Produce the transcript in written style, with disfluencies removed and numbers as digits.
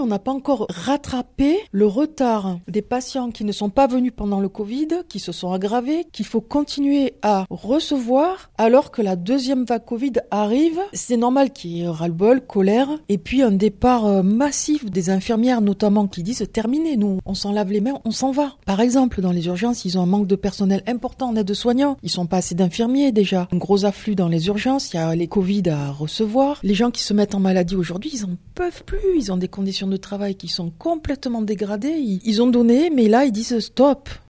On n'a pas encore rattrapé le retard des patients qui ne sont pas venus pendant le Covid, qui se sont aggravés, qu'il faut continuer à recevoir alors que la deuxième vague Covid arrive. C'est normal qu'il y ait ras-le-bol, colère, et puis un départ massif des infirmières notamment qui disent « terminé, nous, on s'en lave les mains, on s'en va ». Par exemple, dans les urgences, ils ont un manque de personnel important en aide-soignants. Ils sont pas assez d'infirmiers déjà. Un gros afflux dans les urgences, il y a les Covid à recevoir. Les gens qui se mettent en maladie aujourd'hui, ils en peuvent plus. Ils ont des conditions de travail qui sont complètement dégradées. Ils ont donné, mais là, ils disent stop.